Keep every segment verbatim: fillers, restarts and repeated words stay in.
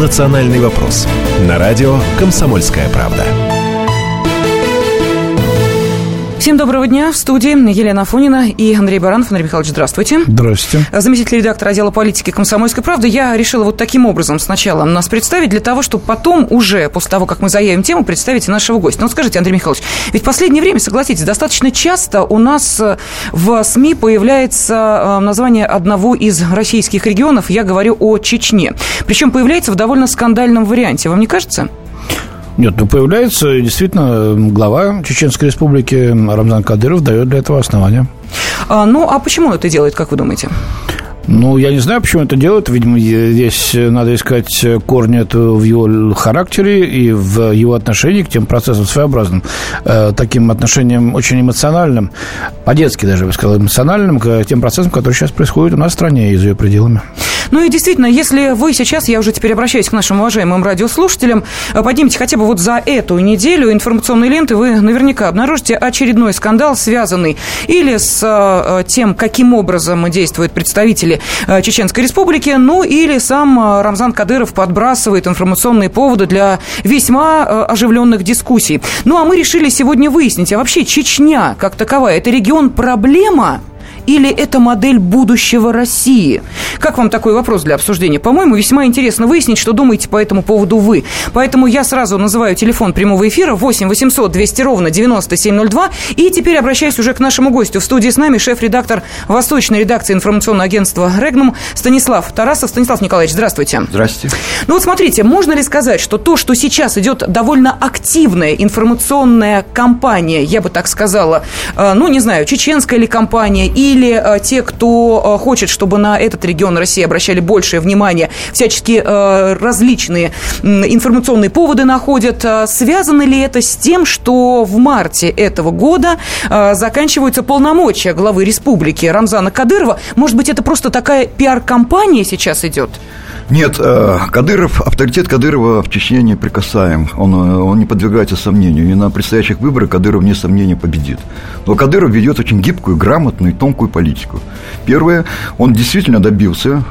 «Национальный вопрос» на радио «Комсомольская правда». Всем доброго дня. В студии Елена Афонина и Андрей Баранов. Андрей Михайлович, здравствуйте. Здравствуйте. Заместитель редактора отдела политики «Комсомольской правды». Я решила вот таким образом сначала нас представить, для того, чтобы потом уже, после того, как мы заявим тему, представить нашего гостя. Ну, вот скажите, Андрей Михайлович, ведь в последнее время, согласитесь, достаточно часто у нас в СМИ появляется название одного из российских регионов. Я говорю о Чечне. Причем появляется в довольно скандальном варианте. Вам не кажется? Нет, ну появляется, действительно, глава Чеченской Республики Рамзан Кадыров дает для этого основания. А, ну, а почему он это делает, как вы думаете? Ну, я не знаю, почему это делают. Видимо, здесь надо искать корни этого в его характере и в его отношении к тем процессам своеобразным, э, таким отношением очень эмоциональным, по-детски даже, я бы сказал, эмоциональным, к тем процессам, которые сейчас происходят у нас в стране и за ее пределами. Ну и действительно, если вы сейчас, я уже теперь обращаюсь к нашим уважаемым радиослушателям, поднимите хотя бы вот за эту неделю информационные ленты, вы наверняка обнаружите очередной скандал, связанный или с тем, каким образом действуют представители Чеченской Республики, ну или сам Рамзан Кадыров подбрасывает информационные поводы для весьма оживленных дискуссий. Ну а мы решили сегодня выяснить, а вообще Чечня как таковая, это регион-проблема? Или это модель будущего России? Как вам такой вопрос для обсуждения? По-моему, весьма интересно выяснить, что думаете по этому поводу вы. Поэтому я сразу называю телефон прямого эфира восемь восемьсот двести ровно девяносто семь ноль два. И теперь обращаюсь уже к нашему гостю. В студии с нами шеф-редактор восточной редакции информационного агентства «Регнум» Станислав Тарасов. Станислав Николаевич, здравствуйте. Здравствуйте. Ну вот смотрите, можно ли сказать, что то, что сейчас идет довольно активная информационная кампания, я бы так сказала, ну, не знаю, чеченская ли кампания, и или те, кто хочет, чтобы на этот регион России обращали большее внимание, всячески различные информационные поводы находят. Связано ли это с тем, что в марте этого года заканчиваются полномочия главы республики Рамзана Кадырова? Может быть, это просто такая пиар-кампания сейчас идет? Нет, Кадыров, авторитет Кадырова в Чечне неприкасаем. Он, он не подвергается сомнению. И на предстоящих выборах Кадыров, вне сомнения, победит. Но Кадыров ведет очень гибкую, грамотную, тонкую политику. Первое, он действительно добился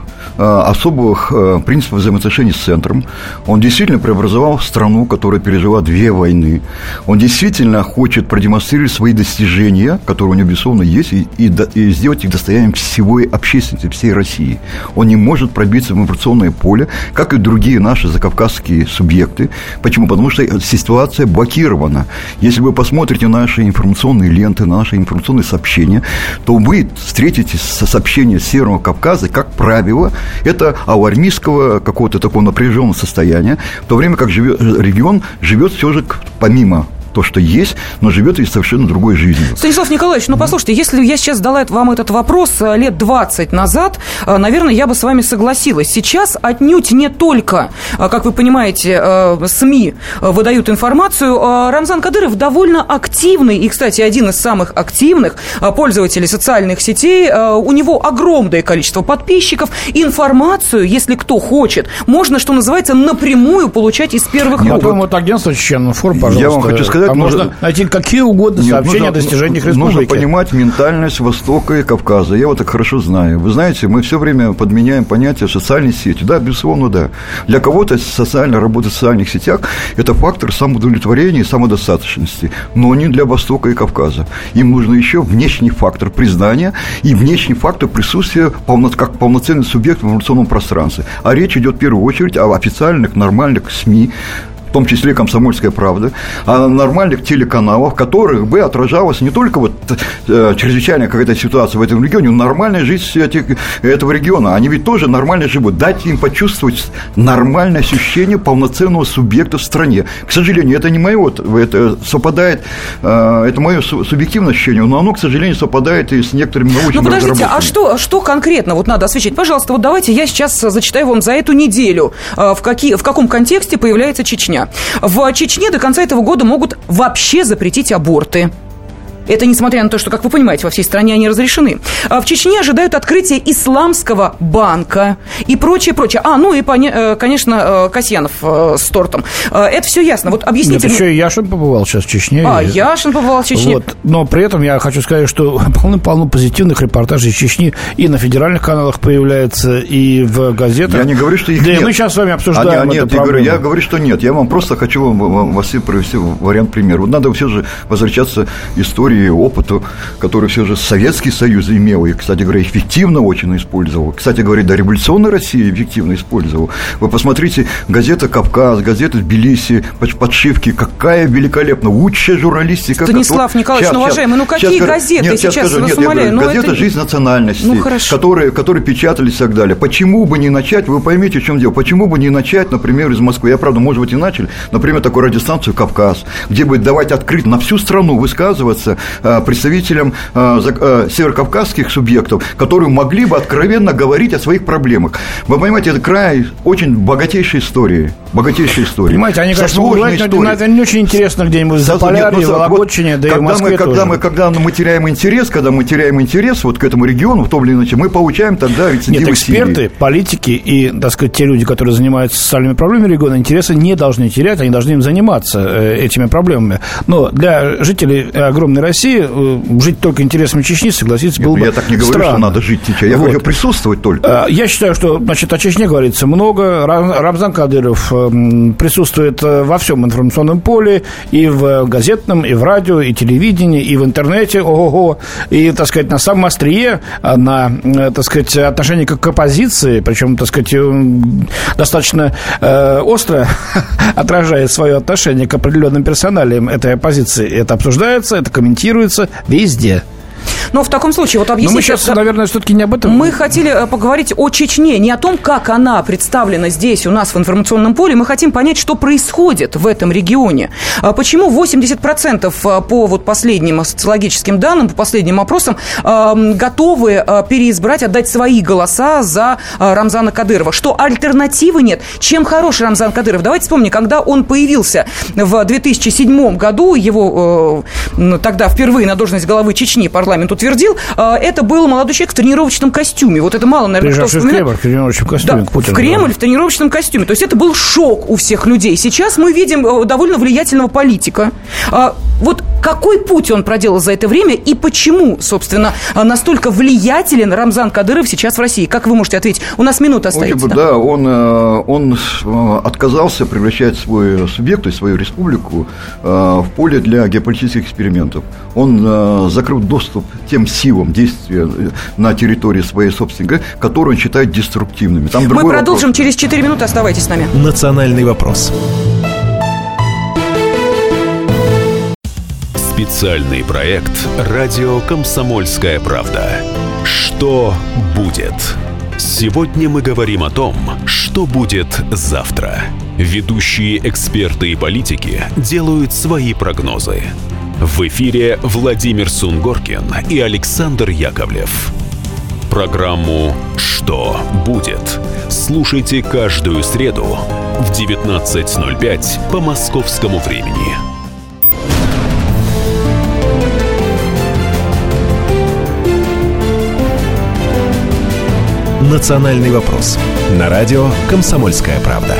особых принципов взаимоотношений с центром. Он действительно преобразовал страну, которая пережила две войны. Он действительно хочет продемонстрировать свои достижения, которые у него, безусловно, есть, и, и, и сделать их достоянием всего общественности, всей России. Он не может пробиться в информационное поле, как и другие наши закавказские субъекты. Почему? Потому что ситуация блокирована. Если вы посмотрите наши информационные ленты, наши информационные сообщения, то вы встретите сообщения Северного Кавказа, как правило, это алармистского какого-то такого напряженного состояния, в то время как живет, регион живет все же помимо то, что есть, но живет и совершенно другой жизнью. Станислав Николаевич, ну, послушайте, если я сейчас задала вам этот вопрос лет двадцать назад, наверное, я бы с вами согласилась. Сейчас отнюдь не только, как вы понимаете, СМИ выдают информацию. Рамзан Кадыров довольно активный, и, кстати, один из самых активных пользователей социальных сетей. У него огромное количество подписчиков. Информацию, если кто хочет, можно, что называется, напрямую получать из первых рук. Потом вот агентство «Чечен-Информ», пожалуйста. Я вам хочу сказать, а можно нужно найти какие угодно Нет, сообщения нужно, о достижениях республики. Нужно понимать ментальность Востока и Кавказа. Я его так хорошо знаю. Вы знаете, мы все время подменяем понятие социальной сети. Да, безусловно, да. Для кого-то социальная работа в социальных сетях – это фактор самоудовлетворения и самодостаточности. Но не для Востока и Кавказа. Им нужно еще внешний фактор признания и внешний фактор присутствия как полноценный субъект в информационном пространстве. А речь идет в первую очередь о официальных, нормальных СМИ, в том числе «Комсомольская правда», а нормальных телеканалов, в которых бы отражалась не только вот э, чрезвычайная какая-то ситуация в этом регионе, но нормальная жизнь этих, этого региона. Они ведь тоже нормально живут. Дайте им почувствовать нормальное ощущение полноценного субъекта в стране. К сожалению, это не мое, это совпадает, э, это мое субъективное ощущение, но оно, к сожалению, совпадает и с некоторыми научными разработками. Ну, подождите, а что, что конкретно вот надо освещать? Пожалуйста, вот давайте я сейчас зачитаю вам за эту неделю, э, в, какие, в каком контексте появляется Чечня. В Чечне до конца этого года могут вообще запретить аборты. Это несмотря на то, что, как вы понимаете, во всей стране они разрешены. В Чечне ожидают открытия исламского банка и прочее, прочее. А, ну и, конечно, Касьянов с тортом. Это все ясно. Вот объясните. Нет, еще и Яшин побывал сейчас в Чечне. А, и... Яшин побывал в Чечне. Вот. Но при этом я хочу сказать, что полно-полно позитивных репортажей из Чечни и на федеральных каналах появляется, и в газетах. Я не говорю, что их да, нет. мы сейчас с вами обсуждаем а, нет, эту я проблему. говорю, я говорю, что нет. Я вам просто хочу вам, вам привести вариант примера. Вот надо все же возвращаться к истории, опыту, который все же Советский Союз имел, и, кстати говоря, эффективно очень использовал. Кстати говоря, до революционной России эффективно использовал. Вы посмотрите, газета «Кавказ», газета «Тбилиси», подшивки, какая великолепная, лучшая журналистика. Станислав Николаевич, сейчас, ну, уважаемый, ну какие сейчас, газеты нет, сейчас, сейчас вас умоляю? Нет, газета это... «Жизнь национальностей», ну, которые, которые печатались и так далее. Почему бы не начать, вы поймите, в чем дело, почему бы не начать, например, из Москвы, я, правда, может быть, и начали, например, такую радиостанцию «Кавказ», где будет давать открыть на всю страну высказываться представителям северокавказских субъектов, которые могли бы откровенно говорить о своих проблемах. Вы понимаете, это край очень богатейшей истории. Богатейшей истории. Понимаете, они, конечно, бывают, но это не очень интересно где-нибудь в Заполярье, в Вологодчине, да и в Москве мы, когда, тоже. мы, когда мы теряем интерес, когда мы теряем интерес вот к этому региону, в том или ином, мы получаем тогда рецидивы. Нет, эксперты, Сирии. Политики и, так сказать, те люди, которые занимаются социальными проблемами региона, интересы не должны терять, они должны им заниматься этими проблемами. Но для жителей огромной России жить только интересами Чечни, согласиться, было бы Я так не говорю, странно. Что надо жить в Я вот. говорю присутствовать только. Я считаю, что, значит, о Чечне говорится много. Рамзан Кадыров присутствует во всем информационном поле, и в газетном, и в радио, и телевидении, и в интернете, ого-го, и, так сказать, на самом острие, на, так сказать, отношение к оппозиции, причем, так сказать, достаточно э, остро отражает свое отношение к определенным персоналиям этой оппозиции. Это обсуждается, это комментируется везде. Но в таком случае, вот объясните... Но мы сейчас, наверное, все-таки не об этом. Мы хотели поговорить о Чечне, не о том, как она представлена здесь у нас в информационном поле. Мы хотим понять, что происходит в этом регионе. Почему восемьдесят процентов по вот последним социологическим данным, по последним опросам, готовы переизбрать, отдать свои голоса за Рамзана Кадырова? Что альтернативы нет? Чем хорош Рамзан Кадыров? Давайте вспомним, когда он появился в две тысячи седьмом году, его тогда впервые на должность главы Чечни парламент утвердил, это был молодой человек в тренировочном костюме. Вот это мало, наверное, кто вспоминает. в Кремль в тренировочном костюме. Да, в Кремль да. в тренировочном костюме. То есть это был шок у всех людей. Сейчас мы видим довольно влиятельного политика. Вот какой путь он проделал за это время и почему, собственно, настолько влиятелен Рамзан Кадыров сейчас в России? Как вы можете ответить? У нас минута остается. Да, да он, он отказался превращать свой субъект, то есть свою республику, в поле для геополитических экспериментов. Он закрыл доступ тем силам действия на территории своей собственной, которые он считает деструктивными. Там Мы продолжим вопрос. Через четыре минуты. Оставайтесь с нами. Национальный вопрос. Специальный проект «Радио Комсомольская правда». Что будет? Сегодня мы говорим о том, что будет завтра. Ведущие эксперты и политики делают свои прогнозы. В эфире Владимир Сунгоркин и Александр Яковлев. Программу «Что будет?» слушайте каждую среду в девятнадцать ноль пять по московскому времени. «Национальный вопрос» на радио «Комсомольская правда».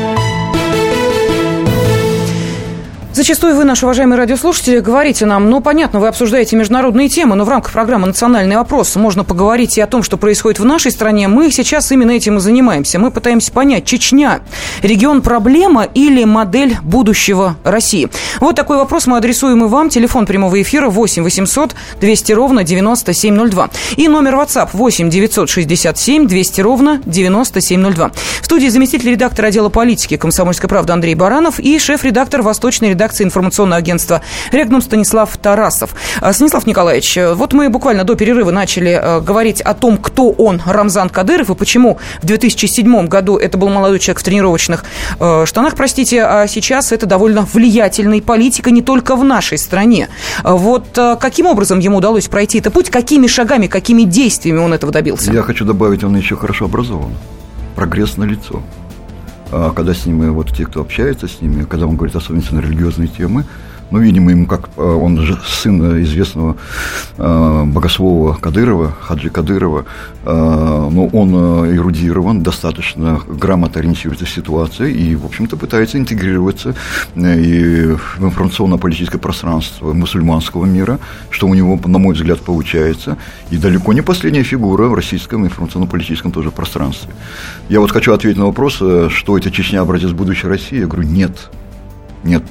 Зачастую вы, наши уважаемые радиослушатели, говорите нам, ну, понятно, вы обсуждаете международные темы, но в рамках программы «Национальный вопрос» можно поговорить и о том, что происходит в нашей стране. Мы сейчас именно этим и занимаемся. Мы пытаемся понять, Чечня – регион проблема или модель будущего России? Вот такой вопрос мы адресуем и вам. Телефон прямого эфира восемь восемьсот двести ровно девяносто семь ноль два. И номер WhatsApp восемь девятьсот шестьдесят семь двести ровно девяносто семь ноль два. В студии заместитель редактора отдела политики «Комсомольской правды» Андрей Баранов и шеф-редактор восточной редакции информационного агентства «Регнум» Станислав Тарасов. Станислав Николаевич, вот мы буквально до перерыва начали говорить о том, кто он, Рамзан Кадыров, и почему в две тысячи седьмом году это был молодой человек в тренировочных штанах, простите, а сейчас это довольно влиятельный политик, и не только в нашей стране. Вот каким образом ему удалось пройти этот путь, какими шагами, какими действиями он этого добился? Я хочу добавить, он еще хорошо образован. Прогресс налицо. Когда с ними, вот те, кто общается с ними, когда он говорит особенно на религиозные темы, Ну, видимо, ему как он же сын известного э, богослова Кадырова, Хаджи Кадырова, э, но он эрудирован, достаточно грамотно ориентируется в ситуации и, в общем-то, пытается интегрироваться и в информационно-политическое пространство мусульманского мира, что у него, на мой взгляд, получается, и далеко не последняя фигура в российском информационно-политическом тоже пространстве. Я вот хочу ответить на вопрос, что это Чечня, образец будущей России. Я говорю, нет, нет.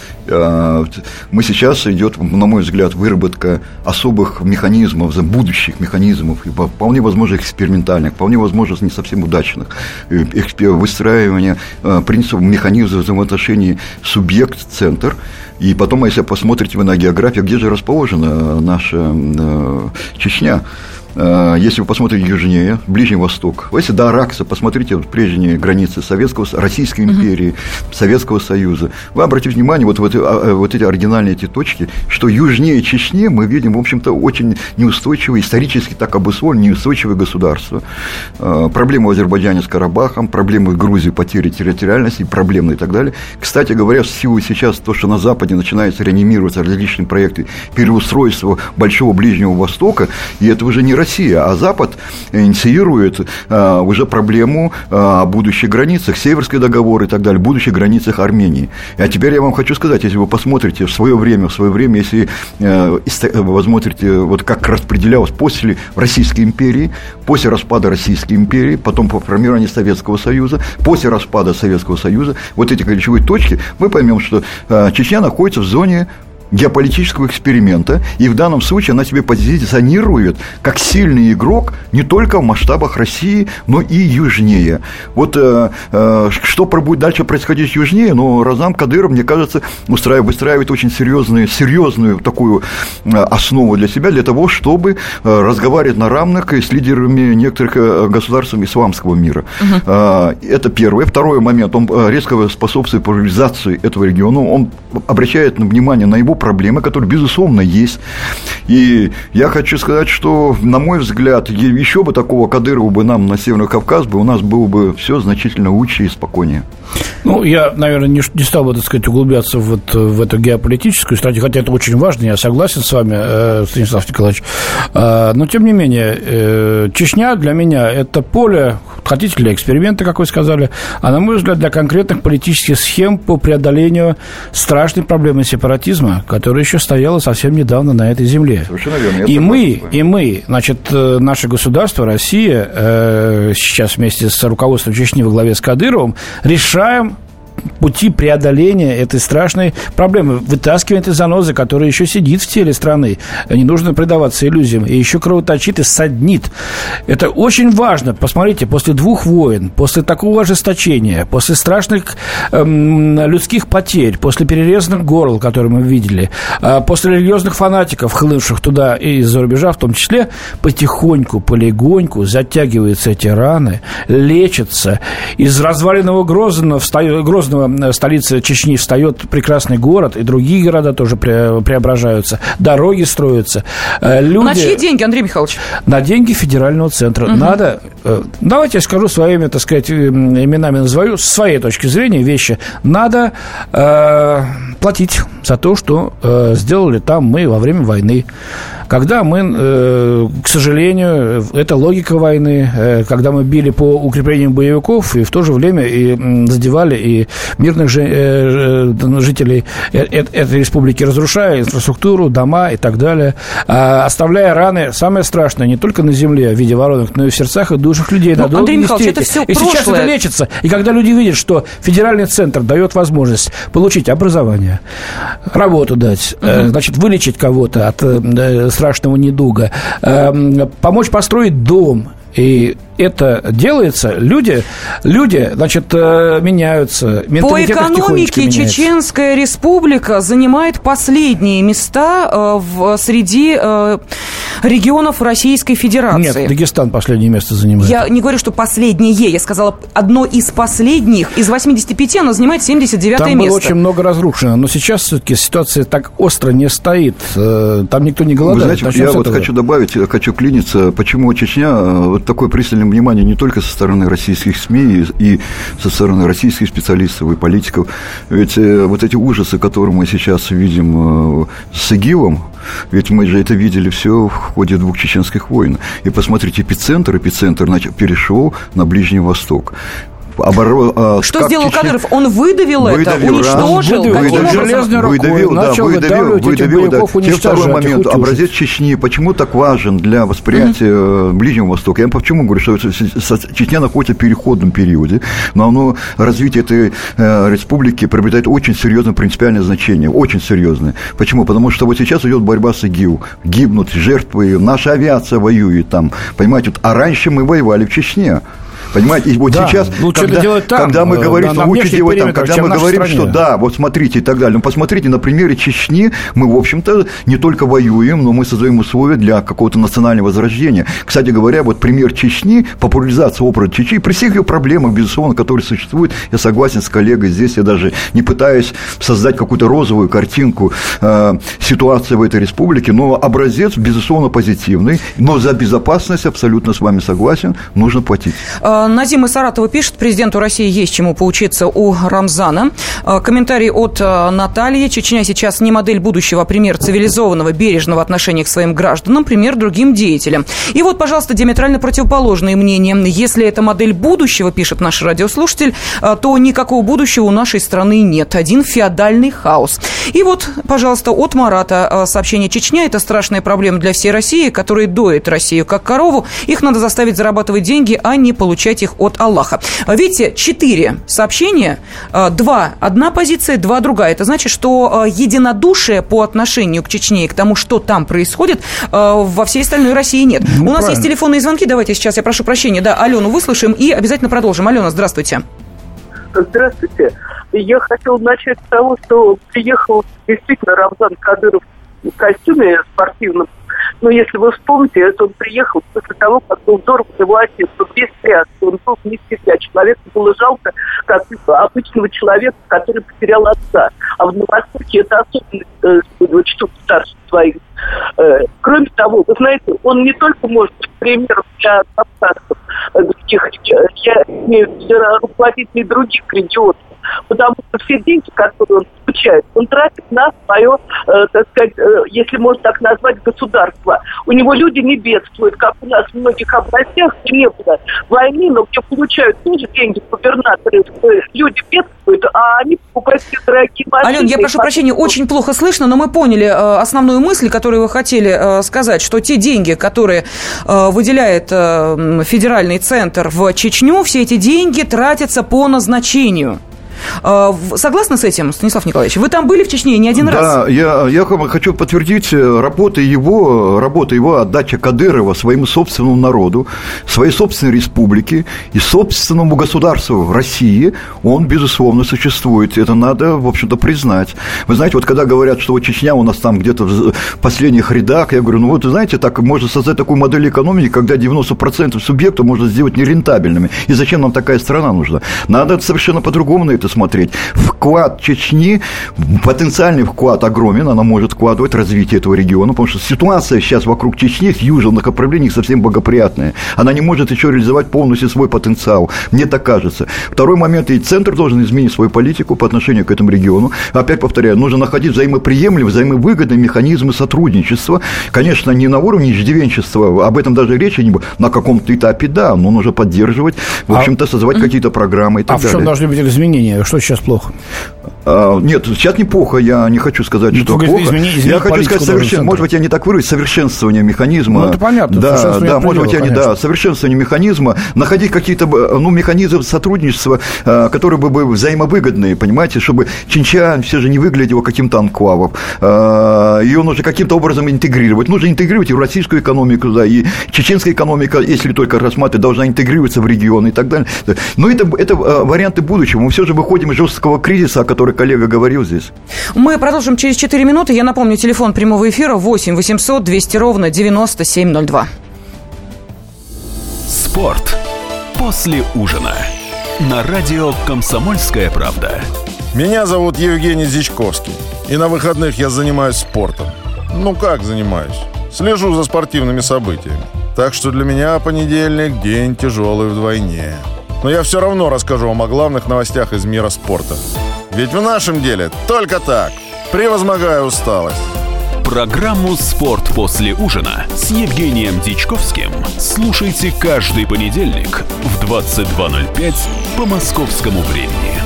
Мы сейчас идет, на мой взгляд, выработка особых механизмов, будущих механизмов, вполне возможно экспериментальных, вполне возможно не совсем удачных, выстраивание принципов, механизмов взаимоотношений субъект-центр. И потом, если посмотрите вы на географию, где же расположена наша Чечня. Если вы посмотрите южнее, Ближний Восток, если до Аракса, посмотрите вот прежние границы Советского, Российской империи, uh-huh. Советского Союза, вы обратите внимание вот, вот, вот эти оригинальные эти точки, что южнее Чечни мы видим, в общем-то, очень неустойчивые, исторически так обусловленные, неустойчивые государства. Проблемы в Азербайджане с Карабахом, проблемы в Грузии, потери территориальности, проблемы и так далее. Кстати говоря, в силу сейчас то, что на Западе начинается реанимироваться различные проекты переустройства Большого Ближнего Востока, и это уже не Россия, а Запад инициирует а, уже проблему а, о будущих границах, Северский договор и так далее, будущих границах Армении. А теперь я вам хочу сказать, если вы посмотрите в свое время, в свое время, если а, вы смотрите, вот как распределялось после Российской империи, после распада Российской империи, потом по формированию Советского Союза, после распада Советского Союза, вот эти ключевые точки, мы поймем, что а, Чечня находится в зоне геополитического эксперимента, и в данном случае она себя позиционирует как сильный игрок не только в масштабах России, но и южнее. Вот э, э, что будет дальше происходить южнее, но Разам Кадыров, мне кажется, устраивает, выстраивает очень серьезную, серьезную такую основу для себя, для того, чтобы разговаривать на равных с лидерами некоторых государств исламского мира. Угу. Э, это первое. Второй момент, он резко способствует популяризации этого региона, он обращает внимание на его проблемы, которые, безусловно, есть. И я хочу сказать, что, на мой взгляд, еще бы такого Кадырова бы нам на Северный Кавказ бы, у нас было бы все значительно лучше и спокойнее. Ну, я, наверное, не, не стал бы, так сказать, углубляться вот в эту геополитическую стратегию, хотя это очень важно, я согласен с вами, Станислав Николаевич. Но, тем не менее, Чечня для меня – это поле, хотите, для эксперимента, как вы сказали, а, на мой взгляд, для конкретных политических схем по преодолению страшной проблемы сепаратизма, которая еще стояла совсем недавно на этой земле. Совершенно верно. И мы, и мы, значит, наше государство, Россия, сейчас вместе с руководством Чечни во главе с Кадыровым решаем пути преодоления этой страшной проблемы, вытаскивания этой занозы, которая еще сидит в теле страны. Не нужно предаваться иллюзиям. И еще кровоточит и саднит. Это очень важно. Посмотрите, после двух войн, после такого ожесточения, после страшных эм, людских потерь, после перерезанных горл, которые мы видели, э, после религиозных фанатиков, хлынувших туда и из-за рубежа, в том числе, потихоньку, полегоньку затягиваются эти раны, лечатся. Из разваленного Грозного встает, Грозного столицы Чечни встает прекрасный город, и другие города тоже преображаются, дороги строятся. Люди... На чьи деньги, Андрей Михайлович? На деньги федерального центра. Угу. Надо... Давайте я скажу своими, так сказать, именами назову, с своей точки зрения вещи. Надо э, платить за то, что э, сделали там мы во время войны. Когда мы, э, к сожалению, это логика войны, э, когда мы били по укреплению боевиков и в то же время и задевали и мирных же, э, жителей э, этой республики, разрушая инфраструктуру, дома и так далее, э, оставляя раны, самое страшное, не только на земле в виде воронок, но и в сердцах и душах людей. Ну, надо Андрей Михайлович, это все и прошлое. Сейчас это лечится. И когда люди видят, что федеральный центр дает возможность получить образование, работу дать, угу. э, значит, вылечить кого-то от э, страшного недуга, э, помочь построить дом. И это делается, люди, люди, значит, меняются. По экономике Чеченская Республика занимает последние места в, среди регионов Российской Федерации. Нет, Дагестан последнее место занимает. Я не говорю, что последнее, я сказала, одно из последних. Из восьмидесяти пяти оно занимает семьдесят девятое место. Там было очень много разрушено, но сейчас все-таки ситуация так остро не стоит. Там никто не голодает. Вы знаете, я вот хочу добавить, хочу клиниться, почему Чечня, вот такое пристальное внимание не только со стороны российских СМИ и со стороны российских специалистов и политиков. Ведь вот эти ужасы, которые мы сейчас видим с ИГИЛом, ведь мы же это видели все в ходе двух чеченских войн. И посмотрите, эпицентр, эпицентр значит, перешел на Ближний Восток. Оборо... Что сделал Чечня? Кадыров? Он выдавил, выдавил это, уничтожил? Выдавил, железной рукой, выдавил, начал да, выдавил, выдавил, да. Теперь второй момент. Образец Чечни. Почему так важен для восприятия mm-hmm. Ближнего Востока? Я почему говорю, что Чечня находится в переходном периоде, но оно, развитие этой э, республики приобретает очень серьезное принципиальное значение. Очень серьезное. Почему? Потому что вот сейчас идет борьба с ИГИЛ. Гибнут жертвы, наша авиация воюет там. Понимаете, вот, а раньше мы воевали в Чечне. Понимаете, и вот да, сейчас, когда, там, когда мы говорим, что лучше делать там, когда мы говорим, стране. Что да, вот смотрите и так далее, ну, посмотрите, на примере Чечни мы, в общем-то, не только воюем, но мы создаем условия для какого-то национального возрождения. Кстати говоря, вот пример Чечни, популяризация образа Чечни, при всех ее проблемах, безусловно, которые существуют, я согласен с коллегой здесь, я даже не пытаюсь создать какую-то розовую картинку э, ситуации в этой республике, но образец, безусловно, позитивный, но за безопасность абсолютно с вами согласен, нужно платить. Назим из Саратова пишет, президенту России есть чему поучиться у Рамзана. Комментарий от Натальи. Чечня сейчас не модель будущего, а пример цивилизованного, бережного отношения к своим гражданам, пример другим деятелям. И вот, пожалуйста, диаметрально противоположные мнения. Если это модель будущего, пишет наш радиослушатель, то никакого будущего у нашей страны нет. Один феодальный хаос. И вот, пожалуйста, от Марата сообщение. Чечня – это страшная проблема для всей России, которая доит Россию как корову. Их надо заставить зарабатывать деньги, а не получать их от Аллаха. Видите, четыре сообщения, два одна позиция, два другая. Это значит, что единодушия по отношению к Чечне и к тому, что там происходит, во всей остальной России нет. Ну, У нас правильно. Есть телефонные звонки, давайте сейчас, я прошу прощения, да, Алену выслушаем и обязательно продолжим. Алена, здравствуйте. Здравствуйте. Я хотела начать с того, что приехал действительно Рамзан Кадыров в костюме спортивном. Но если вы вспомните, это он приехал после того, как был взорван его отец. Он без тряски, он был не себя. Человеку было жалко, как обычного человека, который потерял отца. А в Новостоке это особенно э, чтут старших своих. Э, кроме того, вы знаете, он не только может быть примером для кавказцев, других, я имею в виду руководителей других регионов. Потому что все деньги, которые он получает, он тратит на свое, э, так сказать, э, если можно так назвать, государство. У него люди не бедствуют, как у нас в многих областях, где не было войны, но где получают тоже деньги губернаторы. Люди бедствуют, а они покупают все дорогие машины. Ален, я прошу прощения, очень плохо слышно, но мы поняли э, основную мысль, которую вы хотели э, сказать, что те деньги, которые э, выделяет э, федеральный центр в Чечню, все эти деньги тратятся по назначению. Согласны с этим, Станислав Николаевич? Вы там были в Чечне не один да, раз? Да, я, я хочу подтвердить работу его, работу его отдача Кадырова своему собственному народу, своей собственной республике и собственному государству в России. Он, безусловно, существует. Это надо, в общем-то, признать. Вы знаете, вот когда говорят, что вот Чечня у нас там где-то в последних рядах, я говорю, ну вот, знаете, так можно создать такую модель экономики, когда девяносто процентов субъектов можно сделать нерентабельными. И зачем нам такая страна нужна? Надо совершенно по-другому на это смотреть. Вклад Чечни, потенциальный вклад огромен, она может вкладывать в развитие этого региона, потому что ситуация сейчас вокруг Чечни в южных направлениях совсем благоприятная. Она не может еще реализовать полностью свой потенциал. Мне так кажется. Второй момент, и центр должен изменить свою политику по отношению к этому региону. Опять повторяю, нужно находить взаимоприемлемые, взаимовыгодные механизмы сотрудничества. Конечно, не на уровне иждивенчества, об этом даже речи не будет. На каком-то этапе, да, но нужно поддерживать, в общем-то, создавать а, какие-то программы и так а далее. А в чем должны быть изменения? Что сейчас плохо? А, нет, сейчас неплохо, я не хочу сказать, что Вы плохо. Измени, измени я хочу сказать, совершен... может быть, я не так выразить, совершенствование механизма. Ну, это понятно. Да, да, может быть, я не, да, совершенствование механизма, находить какие-то, ну, механизмы сотрудничества, которые бы были взаимовыгодные, понимаете, чтобы Чинчан все же не выглядел каким-то анклавом. Ее нужно каким-то образом интегрировать. Нужно интегрировать и в российскую экономику, да, и чеченская экономика, если только рассматривать, должна интегрироваться в регион и так далее. Но это, это варианты будущего. Мы все же выходим выходим из жесткого кризиса, о котором коллега говорил здесь. Мы продолжим через четыре минуты. Я напомню, телефон прямого эфира восемь восемьсот двести ровно девяносто семь ноль два. Спорт после ужина на радио «Комсомольская правда». Меня зовут Евгений Зичковский, и на выходных я занимаюсь спортом. Ну как занимаюсь? Слежу за спортивными событиями. Так что для меня понедельник – день тяжелый вдвойне. Но я все равно расскажу вам о главных новостях из мира спорта. Ведь в нашем деле только так, превозмогая усталость. Программу «Спорт после ужина» с Евгением Дичковским слушайте каждый понедельник в двадцать два ноль пять по московскому времени.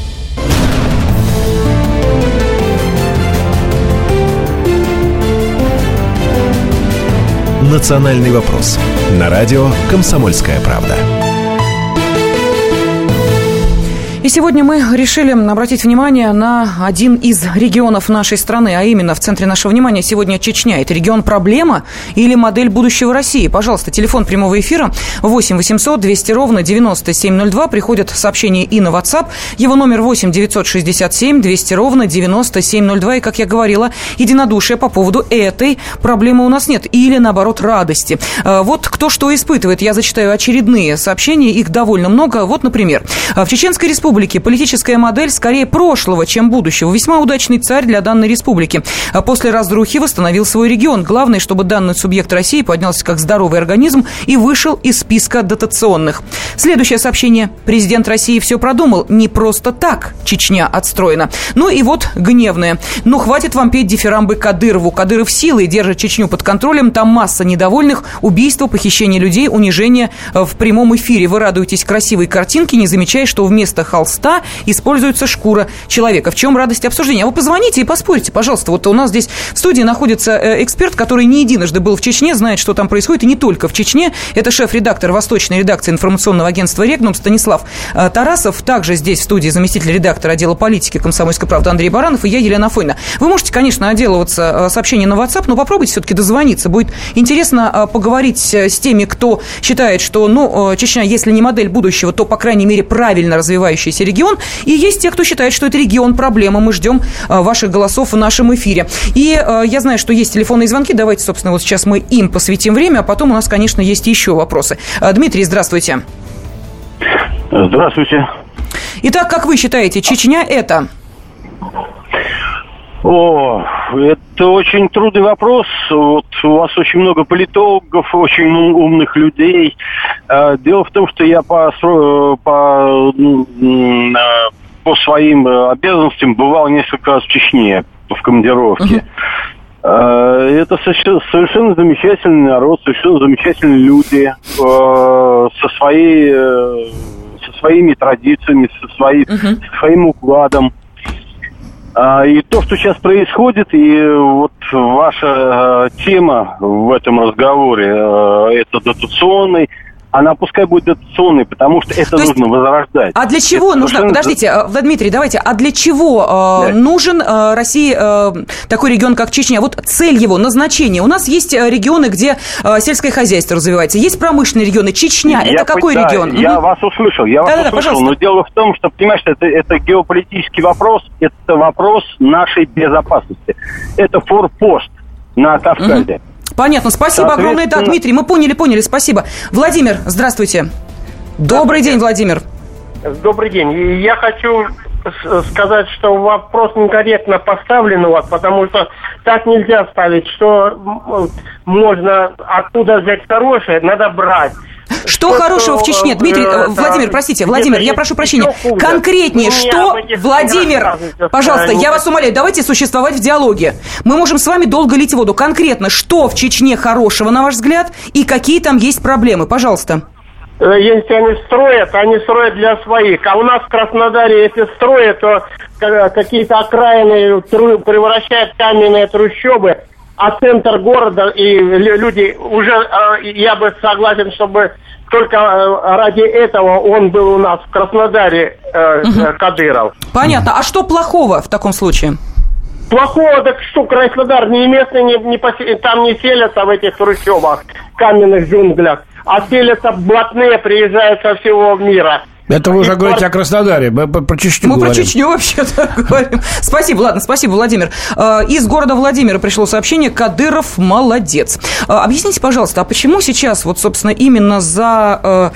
«Национальный вопрос» на радио «Комсомольская правда». И сегодня мы решили обратить внимание на один из регионов нашей страны, а именно в центре нашего внимания сегодня Чечня. Это регион проблема или модель будущего России? Пожалуйста, телефон прямого эфира восемь восемьсот двести ровно девяносто семь ноль два. Приходят сообщения и на WhatsApp. Его номер восемь девятьсот шестьдесят семь двести ровно девяносто семь ноль два. И, как я говорила, единодушия по поводу этой проблемы у нас нет. Или, наоборот, радости. Вот кто что испытывает. Я зачитаю очередные сообщения. Их довольно много. Вот, например, в Чеченской республике политическая модель скорее прошлого, чем будущего. Весьма удачный царь для данной республики. После разрухи восстановил свой регион. Главное, чтобы данный субъект России поднялся как здоровый организм и вышел из списка дотационных. Следующее сообщение. Президент России все продумал. Не просто так Чечня отстроена. Ну и вот гневное. Ну, хватит вам петь дифирамбы Кадырову. Кадыров силой держит Чечню под контролем. Там масса недовольных. Убийства, похищение людей, унижение в прямом эфире. Вы радуетесь красивой картинке, не замечая, что вместо холста используется шкура человека. В чем радость обсуждения? А вы позвоните и поспорите, пожалуйста. Вот у нас здесь в студии находится эксперт, который не единожды был в Чечне, знает, что там происходит, и не только в Чечне. Это шеф-редактор восточной редакции информационного агентства «Регнум» Станислав Тарасов. Также здесь в студии заместитель редактора отдела политики «Комсомольской правды» Андрей Баранов и я, Елена Афонина. Вы можете, конечно, отделываться сообщением на WhatsApp, но попробуйте все-таки дозвониться. Будет интересно поговорить с теми, кто считает, что, ну, Чечня, если не модель будущего, то, по крайней мере, правильно развивающийся регион. И есть те, кто считает, что это регион проблема. Мы ждем а, ваших голосов в нашем эфире. И а, я знаю, что есть телефонные звонки. Давайте, собственно, вот сейчас мы им посвятим время, а потом у нас, конечно, есть еще вопросы. А, Дмитрий, здравствуйте. Здравствуйте. Итак, как вы считаете, Чечня это? О, это очень трудный вопрос. Вот у вас очень много политологов, очень умных людей. Дело в том, что я по, по, по своим обязанностям бывал несколько раз в Чечне в командировке. Uh-huh. Это совершенно замечательный народ, совершенно замечательные люди со, своей, со своими традициями, со, своей, uh-huh. со своим укладом. И то, что сейчас происходит, и вот ваша тема в этом разговоре, это дотационный, она пускай будет дотационной, потому что это то нужно есть, возрождать. А для чего это нужно... Совершенно... Подождите, Дмитрий, давайте. А для чего э, да. нужен э, России э, такой регион, как Чечня? Вот цель его, назначение. У нас есть регионы, где э, сельское хозяйство развивается. Есть промышленные регионы. Чечня, я это какой да, регион? Я угу. вас услышал, я вас Да-да-да, услышал. пожалуйста. Но дело в том, что, понимаешь, это, это геополитический вопрос, это вопрос нашей безопасности. Это форпост на Кавказе. Угу. Понятно, спасибо огромное. Да, Дмитрий, мы поняли, поняли, спасибо. Владимир, здравствуйте. Добрый день, Владимир. Добрый день. Я хочу сказать, что вопрос некорректно поставлен у вас, потому что так нельзя ставить, что можно оттуда взять хорошее, надо брать. Что, что хорошего в Чечне? Дмитрий, э, Владимир, простите, Владимир, я прошу прощения. Конкретнее, что, Владимир, пожалуйста, я вас умоляю, давайте существовать в диалоге. Мы можем с вами долго лить воду. Конкретно, что в Чечне хорошего, на ваш взгляд, и какие там есть проблемы? Пожалуйста. Если они строят, они строят для своих. А у нас в Краснодаре, если строят, то какие-то окраины превращают в каменные трущобы. А центр города и люди уже, я бы согласен, чтобы только ради этого он был у нас в Краснодаре, э, угу. Кадыров. Понятно. А что плохого в таком случае? Плохого, так что Краснодар не местные, не, не посе... там не селятся в этих трущобах, каменных джунглях, а селятся блатные, приезжают со всего мира. Это вы уже говорите о Краснодаре, мы про Чечню Мы говорим. про Чечню вообще-то говорим. Спасибо, ладно, спасибо, Владимир. Из города Владимира пришло сообщение: Кадыров молодец. Объясните, пожалуйста, а почему сейчас, вот, собственно, именно за...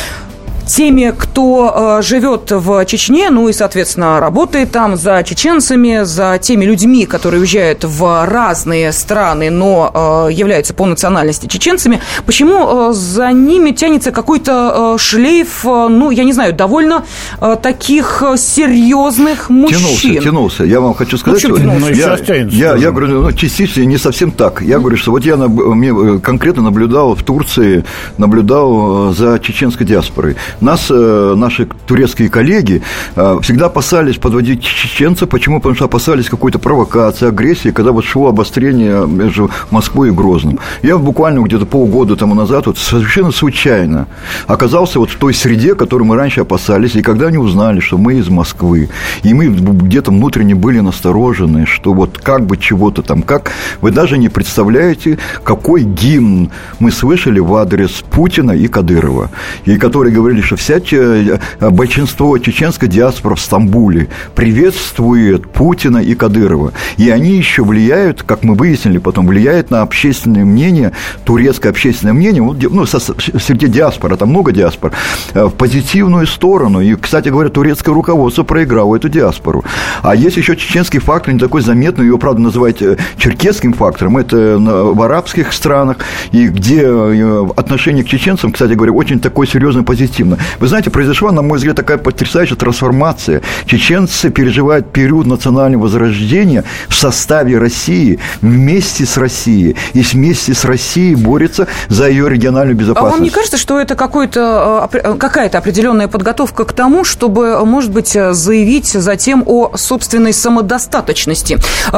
теми, кто э, живет в Чечне, ну и, соответственно, работает там, за чеченцами, за теми людьми, которые уезжают в разные страны, но э, являются по национальности чеченцами, почему э, за ними тянется какой-то э, шлейф, э, ну, я не знаю, довольно э, таких серьезных мужчин? Тянулся, тянулся. Я вам хочу сказать, ну, что тянулся? я, я, я говорю, ну, частично не совсем так. Я говорю, что вот я мне конкретно наблюдал в Турции, наблюдал за чеченской диаспорой. Нас, наши турецкие коллеги, всегда опасались подводить чеченцев. Почему? Потому что опасались какой-то провокации, агрессии, когда вот шло обострение между Москвой и Грозным. Я буквально где-то полгода тому назад вот совершенно случайно оказался вот в той среде, которой мы раньше опасались, и когда они узнали, что мы из Москвы, и мы где-то внутренне были насторожены, что вот как бы чего-то там, как вы даже не представляете, какой гимн мы слышали в адрес Путина и Кадырова, и которые говорили, что вся большинство чеченской диаспоры в Стамбуле приветствует Путина и Кадырова. И они еще влияют, как мы выяснили потом, влияют на общественное мнение, турецкое общественное мнение, ну, среди диаспоры, там много диаспор, в позитивную сторону. И, кстати говоря, турецкое руководство проиграло эту диаспору. А есть еще чеченский фактор, не такой заметный, его, правда, называют черкесским фактором, это в арабских странах, и где отношение к чеченцам, кстати говоря, очень такое серьезно позитивно. Вы знаете, произошла, на мой взгляд, такая потрясающая трансформация. Чеченцы переживают период национального возрождения в составе России, вместе с Россией, и вместе с Россией борются за ее региональную безопасность. А вам не кажется, что это какой-то, какая-то определенная подготовка к тому, чтобы, может быть, заявить затем о собственной самодостаточности?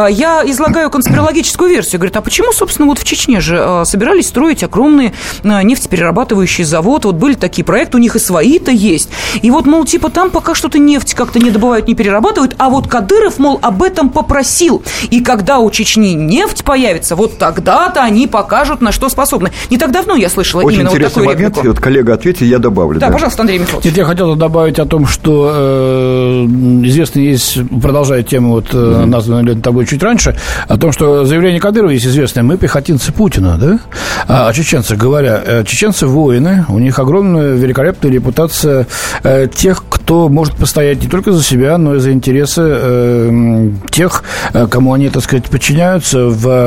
Я излагаю конспирологическую версию. Говорят, а почему, собственно, вот в Чечне же собирались строить огромные нефтеперерабатывающие заводы, вот были такие проекты, у них и свои-то есть. И вот, мол, типа там пока что-то нефть как-то не добывают, не перерабатывают, а вот Кадыров, мол, об этом попросил. И когда у Чечни нефть появится, вот тогда-то они покажут, на что способны. Не так давно я слышала очень именно вот такую момент, реплику. Вот коллега ответит, я добавлю. Да, да. пожалуйста, Андрей Михайлович. Нет, я хотел добавить о том, что э, известно есть, продолжая тему, вот, mm-hmm. названную тобой чуть раньше, о том, что заявление Кадырова есть известное: мы пехотинцы Путина, да? А о чеченцах говоря, чеченцы воины, у них огромная великолепная репутация э, тех, кто может постоять не только за себя, но и за интересы э, тех, кому они, так сказать, подчиняются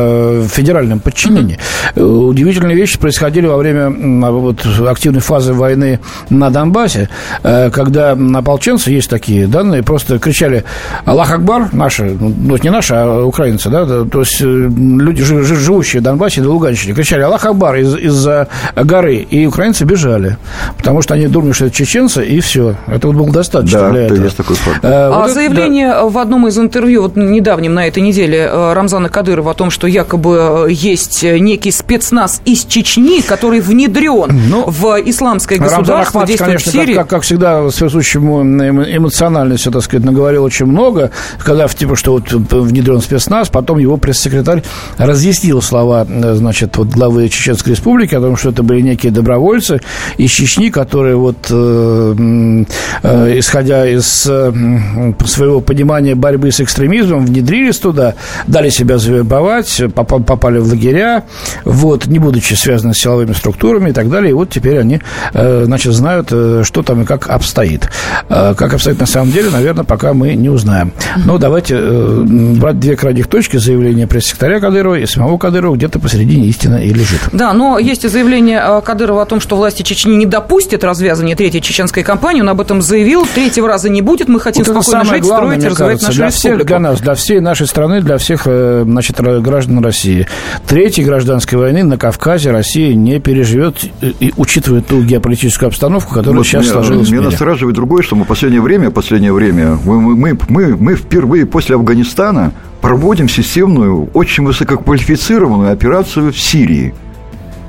в федеральном подчинении. Mm-hmm. Удивительные вещи происходили во время вот, активной фазы войны на Донбассе, э, когда ополченцы, есть такие данные, просто кричали «Аллах Акбар», наши, ну, не наши, а украинцы, да, то есть люди, живущие в Донбассе и на Луганщине, кричали «Аллах Акбар» из- из-за горы, и украинцы бежали, потому что они думали, что это чеченцы, и все. Это вот было достаточно да, для этого. Есть такой факт. А, вот а это, заявление да. в одном из интервью, вот недавнем на этой неделе, Рамзана Кадырова о том, что якобы есть некий спецназ из Чечни, который внедрен ну, в исламское государство, Рамзан действует конечно, в Сирии. Как, как, как всегда, в своем случае, эмоционально все, так сказать, наговорил очень много, сказав, типа, что вот внедрен спецназ, потом его пресс-секретарь разъяснил слова, значит, вот главы Чеченской Республики о том, что это были некие добровольцы из Чечни, которые вот, э, э, исходя из э, своего понимания борьбы с экстремизмом, внедрились туда, дали себя завербовать, попали в лагеря, вот, не будучи связаны с силовыми структурами и так далее, и вот теперь они, э, значит, знают, э, что там и как обстоит. Э, как обстоит на самом деле, наверное, пока мы не узнаем. Но давайте э, брать две крайних точки: заявления пресс-секретаря Кадырова и самого Кадырова, где-то посередине истина и лежит. Да, но есть и заявление Кадырова о том, что власти Чечни не допустят развязывания третьей чеченской кампании. Он об этом заявил. Третьего раза не будет. Мы хотим вот спокойно жить, главное, строить и развивать кажется, нашу для республику. Всех, для нас, для всей нашей страны, для всех, значит, граждан России. Третьей гражданской войны на Кавказе Россия не переживет, и, учитывая ту геополитическую обстановку, которая вот сейчас меня, сложилась меня в мире. настораживает другое, что мы в последнее время, последнее время мы, мы, мы, мы впервые после Афганистана проводим системную, очень высококвалифицированную операцию в Сирии.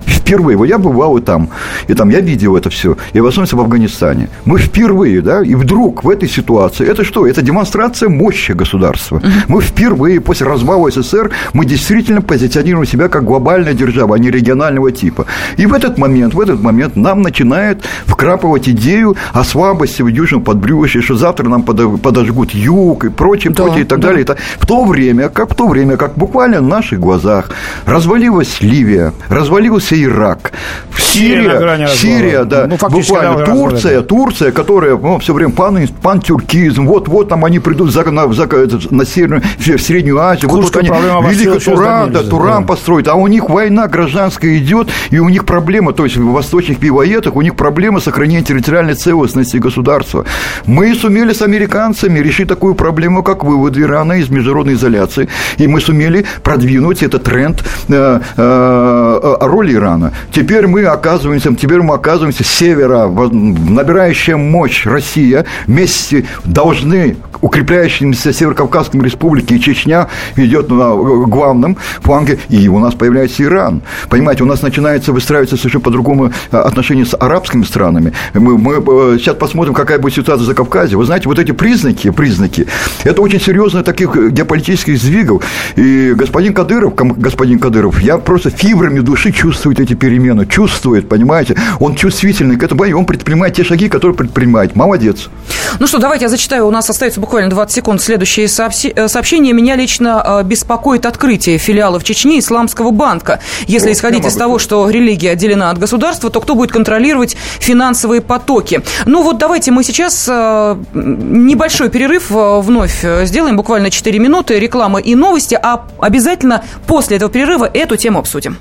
Впервые. Вот я бывал и там. И там я видел это все. И в основном в Афганистане. Мы впервые, да, и вдруг в этой ситуации, это что? Это демонстрация мощи государства. Uh-huh. Мы впервые после развала СССР мы действительно позиционируем себя как глобальная держава, а не регионального типа. И в этот момент, в этот момент нам начинает вкрапывать идею о слабости в южном подбрюшье, что завтра нам подожгут юг и прочее, да, прочее, и так да. далее. В то время, как в то время, как буквально на наших глазах развалилась Ливия, развалился Ирак, Сирия, Сирия, да, ну, буквально Турция, Турция, которая ну, все время пан, пантюркизм, вот-вот там они придут за, на, за, на Северную, в Среднюю Азию, вот, вот они великий Туран, да, Туран да. построят, а у них война гражданская идет, и у них проблема, то есть в восточных вивоетах у них проблема сохранения территориальной целостности государства. Мы сумели с американцами решить такую проблему, как вывод Ирана из международной изоляции, и мы сумели продвинуть этот тренд э, э, роли Ирана. Теперь мы оказываемся, теперь мы оказываемся с севера, набирающая мощь Россия, вместе должны укрепляющимся Северокавказской республике и Чечня идет на главном фланге, и у нас появляется Иран. Понимаете, у нас начинается выстраиваться совершенно по-другому отношения с арабскими странами. Мы, мы сейчас посмотрим, какая будет ситуация в Закавказье. Вы знаете, вот эти признаки, признаки, это очень серьезно таких геополитических сдвигов. И господин Кадыров, господин Кадыров, я просто фибрами души чувствует эти перемены, чувствует, понимаете, он чувствительный к этому, и он предпринимает те шаги, которые предпринимает. Молодец. Ну что, давайте я зачитаю, у нас остается буквально двадцать секунд. Следующие сообщения. Меня лично беспокоит открытие филиала в Чечне Исламского банка. Если вот, исходить из того, что религия отделена от государства, то кто будет контролировать финансовые потоки? Ну вот давайте мы сейчас небольшой перерыв вновь сделаем, буквально четыре минуты, реклама и новости, а обязательно после этого перерыва эту тему обсудим.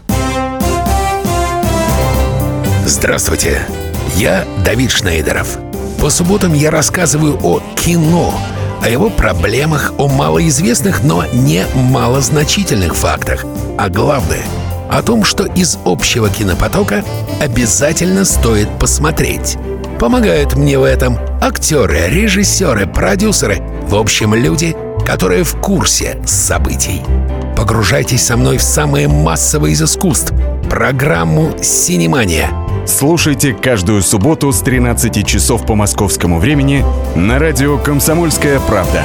Здравствуйте, я Давид Шнейдеров. По субботам я рассказываю о кино, о его проблемах, о малоизвестных, но не малозначительных фактах. А главное, о том, что из общего кинопотока обязательно стоит посмотреть. Помогают мне в этом актеры, режиссеры, продюсеры, в общем, люди, которые в курсе событий. Погружайтесь со мной в самое массовое из искусств – программу «Синемания». Слушайте каждую субботу с тринадцати часов по московскому времени на радио «Комсомольская правда».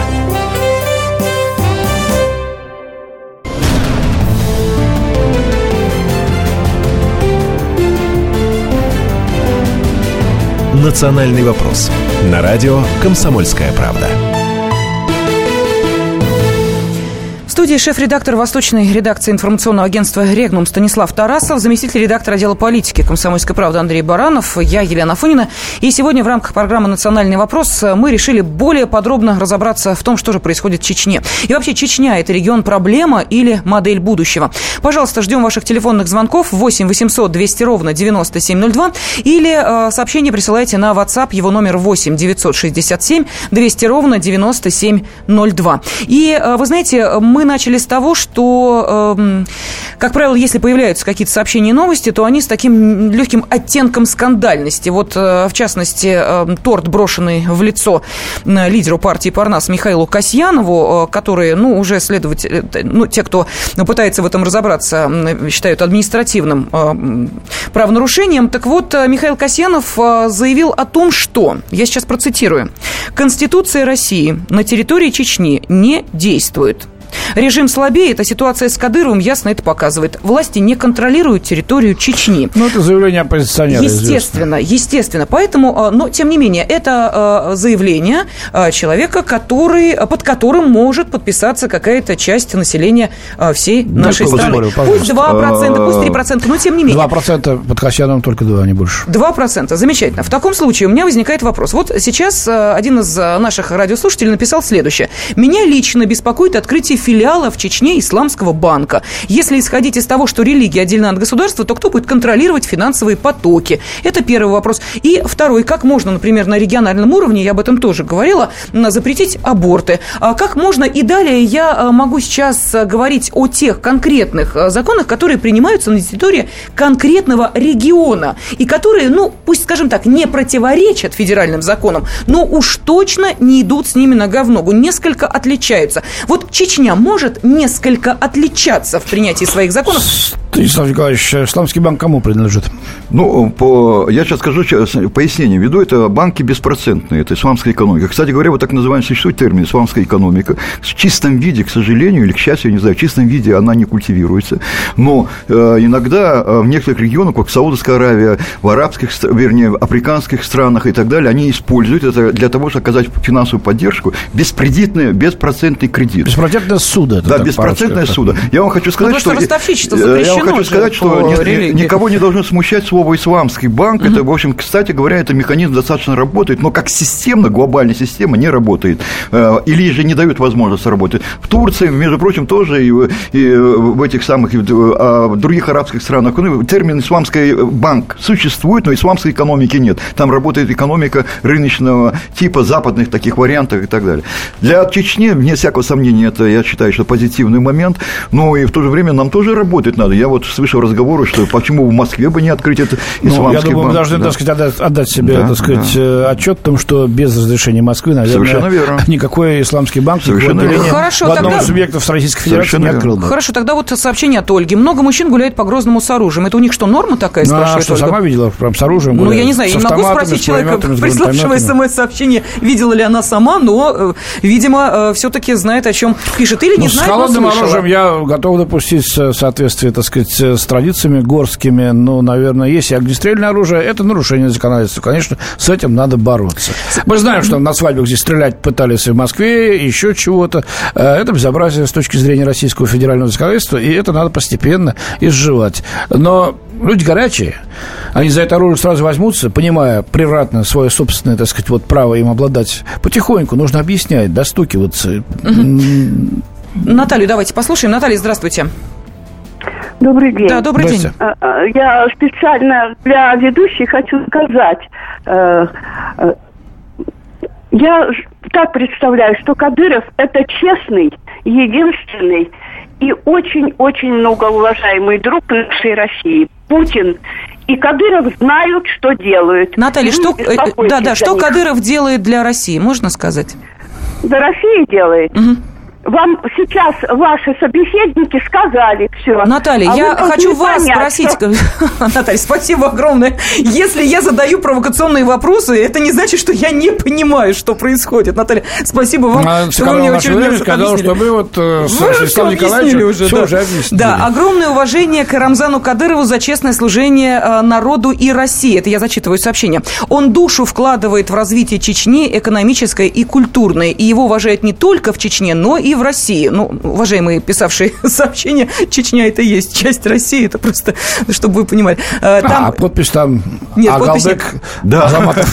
«Национальный вопрос» на радио «Комсомольская правда». В студии шеф-редактор восточной редакции информационного агентства «Регнум» Станислав Тарасов, заместитель редактора отдела политики «Комсомольской правды» Андрей Баранов, я Елена Афонина. И сегодня в рамках программы «Национальный вопрос» мы решили более подробно разобраться в том, что же происходит в Чечне. И вообще, Чечня – это регион проблема или модель будущего? Пожалуйста, ждем ваших телефонных звонков восемь восемьсот двести ровно девяносто семь ноль два или э, сообщение присылайте на WhatsApp, его номер восемь девятьсот шестьдесят семь двести ровно девяносто семь ноль два. И э, вы знаете, мы начали с того, что, э, как правило, если появляются какие-то сообщения и новости, то они с таким легким оттенком скандальности. Вот, э, в частности, э, торт, брошенный в лицо э, лидеру партии Парнас Михаилу Касьянову, э, который, ну, уже следователи, э, ну, те, кто пытается в этом разобраться, э, считают административным э, правонарушением. Так вот, э, Михаил Касьянов э, заявил о том, что, я сейчас процитирую, «Конституция России на территории Чечни не действует. Режим слабеет, а ситуация с Кадыровым ясно это показывает. Власти не контролируют территорию Чечни». Ну, это заявление оппозиционера. Естественно, известно. естественно. Поэтому, но, тем не менее, это заявление человека, который, под которым может подписаться какая-то часть населения всей нашей да, страны. Спорю, пусть два процента, пусть три процента, но тем не менее. два процента под Касьяновым только два, не больше. два процента, замечательно. В таком случае у меня возникает вопрос. Вот сейчас один из наших радиослушателей написал следующее. «Меня лично беспокоит открытие филиала в Чечне Исламского банка. Если исходить из того, что религия отдельно от государства, то кто будет контролировать финансовые потоки?» Это первый вопрос. И второй. Как можно, например, на региональном уровне, я об этом тоже говорила, запретить аборты? А как можно, и далее я могу сейчас говорить о тех конкретных законах, которые принимаются на территории конкретного региона, и которые, ну, пусть, скажем так, не противоречат федеральным законам, но уж точно не идут с ними нога в ногу, несколько отличаются. Вот Чечня может несколько отличаться в принятии своих законов? Станислав Николаевич, Исламский банк кому принадлежит? Ну, по, я сейчас скажу, пояснение веду, это банки беспроцентные, это исламская экономика. Кстати говоря, вот так называемый существует термин исламская экономика. В чистом виде, к сожалению, или к счастью, я не знаю, в чистом виде она не культивируется. Но э, иногда в некоторых регионах, как Саудовская Аравия, в арабских, вернее, африканских странах и так далее, они используют это для того, чтобы оказать финансовую поддержку, беспредитный, беспроцентный кредит. Беспроцентное судо. Да, беспроцентное судо. Я вам хочу сказать, что... Я вам хочу сказать, что ни, никого не должно смущать слово «исламский банк». Uh-huh. Это, в общем, кстати говоря, этот механизм достаточно работает, но как системно, глобальная система не работает. Или же не дает возможности работать. В Турции, между прочим, тоже и, и в этих самых, и в других арабских странах термин «исламский банк» существует, но исламской экономики нет. Там работает экономика рыночного типа, западных таких вариантов и так далее. Для Чечни, вне всякого сомнения, это, я считаю, что позитивный момент, но и в то же время нам тоже работать надо. Я вот слышал разговоры, что почему в Москве бы не открыть этот исламский банк. Я думаю, банк, мы должны, да. так сказать, отдать, отдать себе, да, так сказать, да. отчет о том, что без разрешения Москвы, наверное, никакой исламский банк Хорошо, в одном тогда... из субъектов Российской Федерации не открыл бы. Хорошо, тогда вот сообщение от Ольги. Много мужчин гуляет по Грозному с оружием. Это у них что, норма такая, ну, спрашивает а что, Ольга? Сама видела прям с оружием гуляет? Ну, я не знаю, я не могу спросить человека, приславшего смс-сообщение, видела ли она сама, но, видимо, все-таки знает, о чем пишет. Или не ну, знает, но слышала. С холодным оружием я готов допустить соответствие, так сказать, с традициями горскими. Ну, наверное, если огнестрельное оружие, это нарушение законодательства. Конечно, с этим надо бороться. Мы знаем, что на свадьбах здесь стрелять пытались в Москве, еще чего-то. Это безобразие с точки зрения российского федерального законодательства, и это надо постепенно изживать. Но люди горячие, они за это оружие сразу возьмутся, понимая превратно свое собственное, так сказать, вот право им обладать. Потихоньку нужно объяснять, достукиваться. Угу. Наталью давайте послушаем. Наталья, здравствуйте. Добрый день. Да, добрый день. Я специально для ведущей хочу сказать. Я так представляю, что Кадыров – это честный, единственный и очень-очень многоуважаемый друг нашей России. Путин и Кадыров знают, что делают. Наталья, что, да, да, что Кадыров делает для России, можно сказать? Для России делает? Угу. Вам сейчас ваши собеседники сказали все. Наталья, а я хочу вас понять, спросить. что... Наталья, спасибо огромное. Если я задаю провокационные вопросы, это не значит, что я не понимаю, что происходит. Наталья, спасибо вам, а, что вы мне очень время сказал, что мы вот э, с Александром Николаевичем уже, все да. уже объяснили. Да, огромное уважение к Рамзану Кадырову за честное служение э, народу и России. Это я зачитываю сообщение. Он душу вкладывает в развитие Чечни, экономическое и культурное. И его уважают не только в Чечне, но и в России. Ну, уважаемые писавшие сообщения, Чечня это и есть часть России, это просто, чтобы вы понимали. Там... А, подпись там нет, Агалбек Азаматов.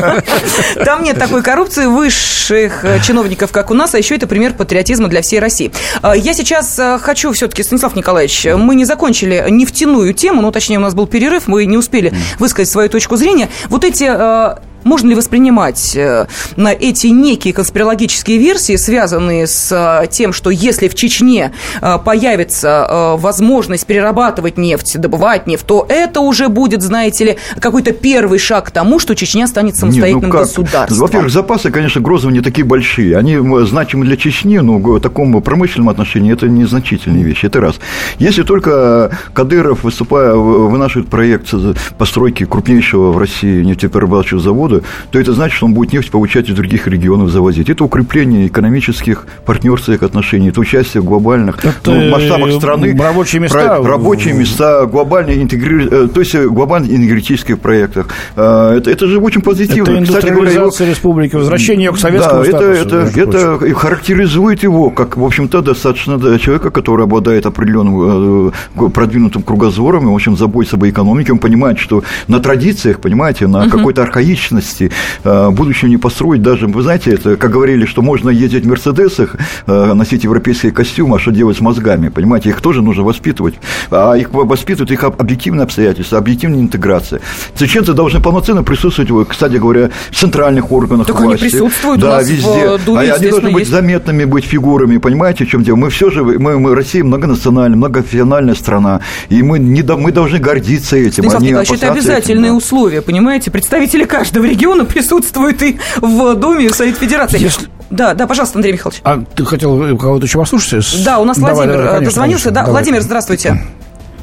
Там нет такой коррупции высших чиновников, как у нас, а еще это пример патриотизма для всей России. Я сейчас хочу все-таки, Станислав Николаевич, мы не закончили нефтяную тему, ну, точнее, у нас был перерыв, мы не успели высказать свою точку зрения. Вот эти... Можно ли воспринимать на эти некие конспирологические версии, связанные с тем, что если в Чечне появится возможность перерабатывать нефть, добывать нефть, то это уже будет, знаете ли, какой-то первый шаг к тому, что Чечня станет самостоятельным Нет, ну государством? Во-первых, запасы, конечно, Грозного не такие большие. Они значимы для Чечни, но в таком промышленном отношении это незначительные вещи. Это раз. Если только Кадыров, выступая, вынашивает проект постройки крупнейшего в России нефтеперерабатывающего завода, то это значит, что он будет нефть получать из других регионов, завозить. Это укрепление экономических партнерских отношений, это участие в глобальных это ну, масштабах страны. Рабочие места. Рабочие места, глобальные интегри... то есть глобальных энергетических проектах. Это, это же очень позитивно. Это индустриализация Кстати, его... республики, возвращение ее к советскому да, статусу. Это, это, это характеризует его как, в общем-то, достаточно да, человека, который обладает определенным продвинутым кругозором, и, в общем, заботится об экономике, он понимает, что на традициях, понимаете, на uh-huh. какой-то архаичности будущего не построить даже, вы знаете, это, как говорили, что можно ездить в Мерседесах, носить европейские костюмы, а что делать с мозгами, понимаете, их тоже нужно воспитывать, а их воспитывают их объективные обстоятельства, объективная интеграция. Чеченцы должны полноценно присутствовать, кстати говоря, в центральных органах так власти. Они присутствуют да, у нас везде. в Думе, а они должны быть есть. заметными, быть фигурами, понимаете, в чем дело? Мы все же, мы, мы Россия многонациональная, многонациональная страна, и мы, не, мы должны гордиться этим. Станислав Николаевич, это обязательные этим, да. условия, понимаете, представители каждого региона присутствуют и в Думе, и в Совете Федерации. Если... Да, да, пожалуйста, Андрей Михайлович. А ты хотел кого-то еще послушать? Да, у нас давай, Владимир давай, конечно, дозвонился. конечно. Да, Давай. Владимир, здравствуйте.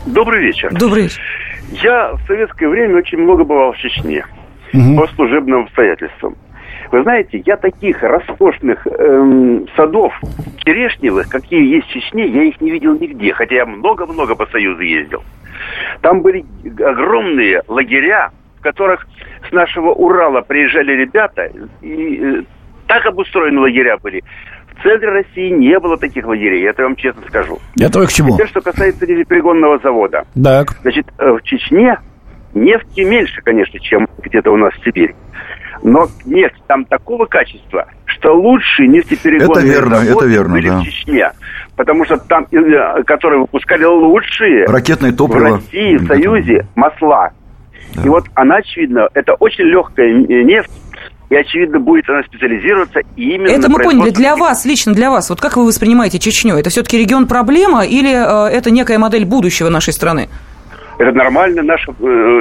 Добрый вечер. Добрый вечер. Я в советское время очень много бывал в Чечне. Угу. По служебным обстоятельствам. Вы знаете, я таких роскошных эм, садов черешневых, какие есть в Чечне, я их не видел нигде. Хотя я много-много по Союзу ездил. Там были огромные лагеря, в которых с нашего Урала приезжали ребята. И э, так обустроены лагеря были. В центре России не было таких лагерей, это я вам честно скажу. Это вы к чему? Теперь, что касается нефтеперегонного завода. Так. Значит, в Чечне нефти меньше, конечно, чем где-то у нас в Сибири. Но нефть там такого качества, что лучшие нефтеперегонные это верно, заводы это верно, были да. в Чечне. Потому что там, которые выпускали лучшие ракетное топливо в России, в Союзе, масла. Да. И вот она, очевидно, это очень легкая нефть. И, очевидно, будет она специализироваться именно это на мы поняли. Для вас, лично для вас, вот как вы воспринимаете Чечню? Это все-таки регион проблема или э, это некая модель будущего нашей страны? Это нормальный наш э,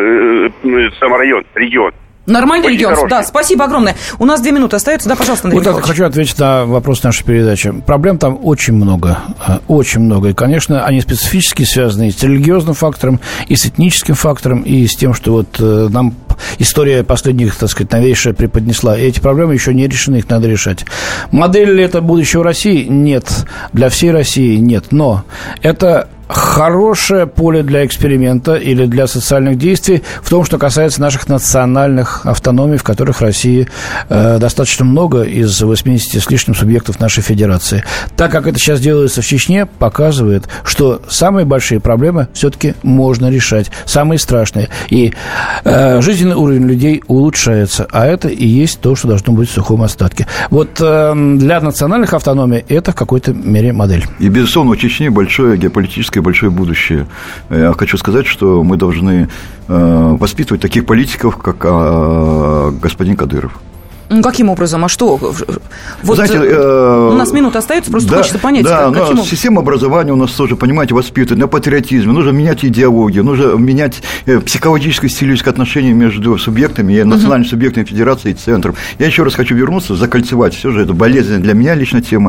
э, саморайон, регион. Нормальный очень регион, хороший. Да, спасибо огромное. У нас две минуты остается, да, пожалуйста, Андрей Вот Михайлович. хочу ответить на вопрос нашей передачи. Проблем там очень много, очень много. И, конечно, они специфически связаны и с религиозным фактором, и с этническим фактором, и с тем, что вот нам история последних, так сказать, новейшая преподнесла. И эти проблемы еще не решены, их надо решать. Модель ли это будущего России? Нет. Для всей России нет. Но это хорошее поле для эксперимента или для социальных действий в том, что касается наших национальных автономий, в которых России э, достаточно много из восьмидесяти с лишним субъектов нашей федерации. Так как это сейчас делается в Чечне, показывает, что самые большие проблемы все-таки можно решать, самые страшные. И э, жизненный уровень людей улучшается, а это и есть то, что должно быть в сухом остатке. Вот э, для национальных автономий это в какой-то мере модель. И, безусловно, у Чечни большое геополитическое большое будущее. Я хочу сказать, что мы должны э, воспитывать таких политиков, как э, господин Кадыров. Ну, каким образом? А что? Вот знаете, э, у нас минута остается, просто да, хочется понять. Да, как, каким... система образования у нас тоже, понимаете, воспитывает на патриотизме. Нужно менять идеологию, нужно менять э, психологическое, стилистическое отношение между субъектами, и национальными uh-huh. субъектами федерации и центром. Я еще раз хочу вернуться, закольцевать. Все же это болезненная для меня лично тема.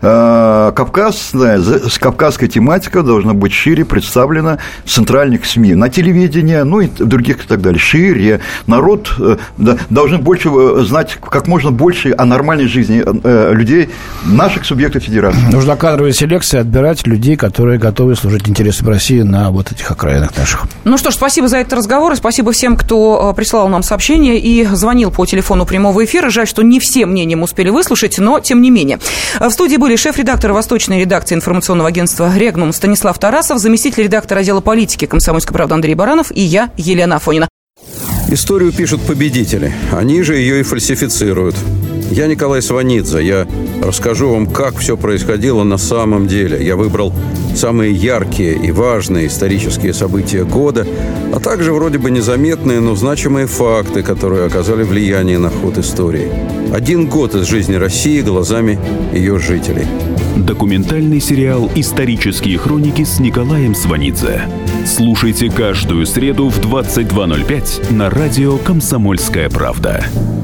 Э, Кавказная, кавказская тематика должна быть шире представлена в центральных СМИ, на телевидении, ну и других и так далее. Шире. Народ э, да, должен больше знать как можно больше о нормальной жизни э, людей, наших субъектов федерации. Нужна кадровая селекция, отбирать людей, которые готовы служить интересам России на вот этих окраинах наших. Ну что ж, спасибо за этот разговор, и спасибо всем, кто прислал нам сообщения и звонил по телефону прямого эфира. Жаль, что не все мнения мы успели выслушать, но тем не менее. В студии были шеф-редактор восточной редакции информационного агентства «Регнум» Станислав Тарасов, заместитель редактора отдела политики «Комсомольской правды» Андрей Баранов и я, Елена Афонина. Историю пишут победители, они же ее и фальсифицируют. Я Николай Сванидзе, я расскажу вам, как все происходило на самом деле. Я выбрал самые яркие и важные исторические события года, а также вроде бы незаметные, но значимые факты, которые оказали влияние на ход истории. Один год из жизни России глазами ее жителей. Документальный сериал «Исторические хроники» с Николаем Сванидзе. Слушайте каждую среду в двадцать два ноль пять на радио «Комсомольская правда».